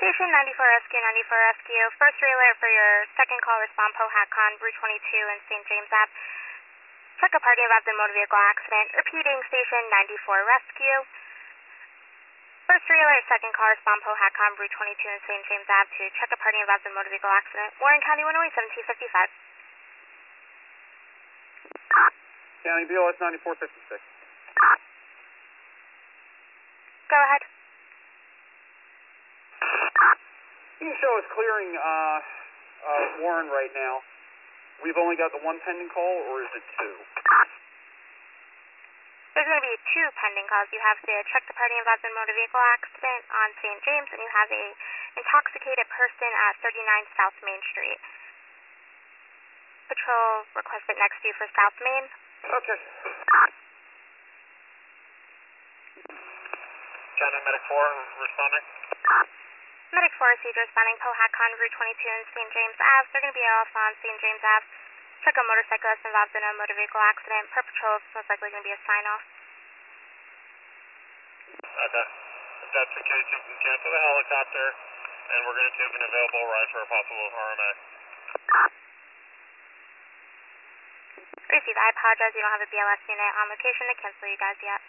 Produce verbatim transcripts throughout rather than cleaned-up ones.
Station ninety-four Rescue, ninety-four Rescue. First alert for your second call, respond Pohatcon, Route twenty-two and Saint James Ave. Check a party involved in motor vehicle accident. Repeating, Station ninety-four Rescue. First alert, second call, respond Pohatcon, Route twenty-two and Saint James Ave to check a party involved in motor vehicle accident. Warren County, one oh eight, seventeen fifty-five. County B L S ninety-four fifty-six. Go ahead. Can you show us clearing uh, uh, Warren right now? We've only got the one pending call, or is it two? There's going to be two pending calls. You have to check the party involved in motor vehicle accident on Saint James, and you have a intoxicated person at thirty-nine South Main Street. Patrol requested next to you for South Main. Okay. County Medic four responding. Medic four received responding Pohatcon, Route twenty-two and Saint James Ave. They're going to be off on Saint James Ave. Check a motorcyclist involved in a motor vehicle accident. Per patrol, it's most likely going to be a sign-off. Okay. If that's the case, you can cancel the helicopter, and we're going to take an available ride for a possible R M A. Received. I apologize. We don't have a B L S unit on location to cancel you guys yet.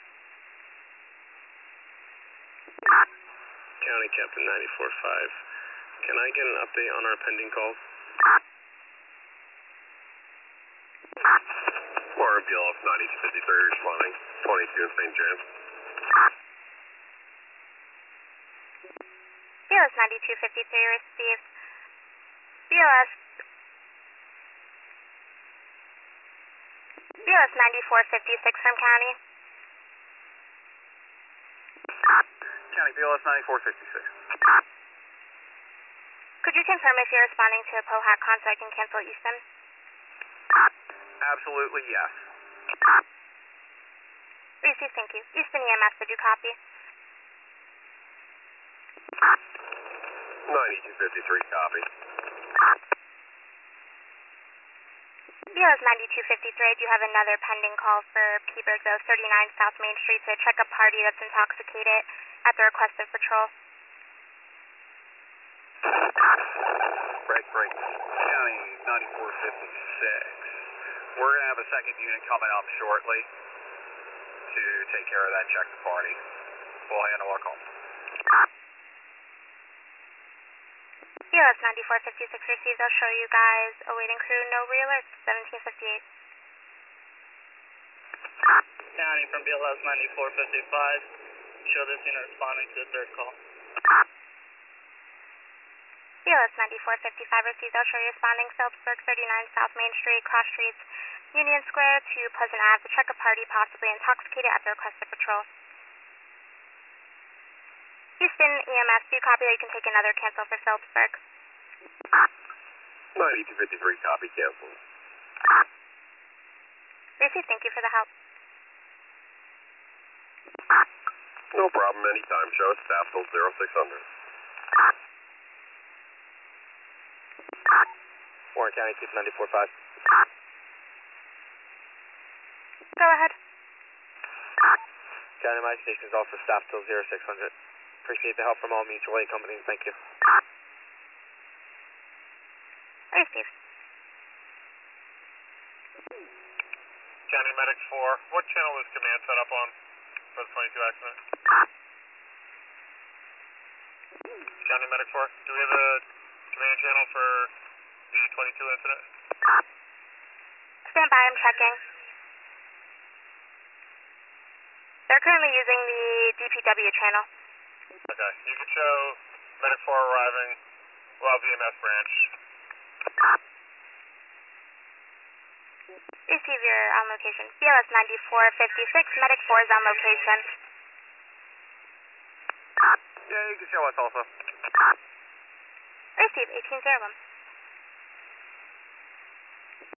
County Captain ninety-four five. Can I get an update on our pending calls? Warren B L S ninety-two fifty-three responding. twenty-two in Saint James. B L S ninety-two fifty-three received. B L S B L S ninety-four fifty-six from County. County B L S ninety-four fifty-six. Could you confirm if you're responding to Pohatcon so I can cancel Easton? Absolutely, yes. Received, thank you. Easton E M S, did you copy? ninety-two fifty-three, copy. B L S ninety-two fifty-three, I do have another pending call for Peaburg, though, thirty-nine South Main Street to check a party that's intoxicated at the request of patrol. Break, break. County ninety-four fifty-six. We're going to have a second unit coming up shortly to take care of that check the party. We'll handle our call. B L S ninety-four fifty-six received. I'll show you guys awaiting crew. No re-alerts. seventeen fifty-eight. County from B L S ninety-four fifty-five. Show this unit responding to the third call. B L S ninety-four fifty-five received. I'll show you responding Phillipsburg, thirty-nine South Main Street, cross streets, Union Square to Pleasant Ave to check a party possibly intoxicated at the request of patrol. Houston E M S, do you copy that you can take another cancel for Phillipsburg? ninety-two fifty-three, copy, cancel. Received, thank you for the help. No problem, anytime. Show us staff till zero six hundred. Warren County, Chief ninety-four five. Go ahead. County, my station is also staff till zero six hundred. Appreciate the help from all mutual aid companies. Thank you. Received. County Medic four, what channel is command set up on for the twenty-two accident? County Medic four, do we have a command channel for the twenty-two incident? Stand by, I'm checking. They're currently using the D P W channel. Okay, you can show Medic four arriving, well, V M S branch. Receive your on location. B L S ninety-four fifty-six, Medic four is on location. Yeah, you can show us also. Receive, eighteen zero one.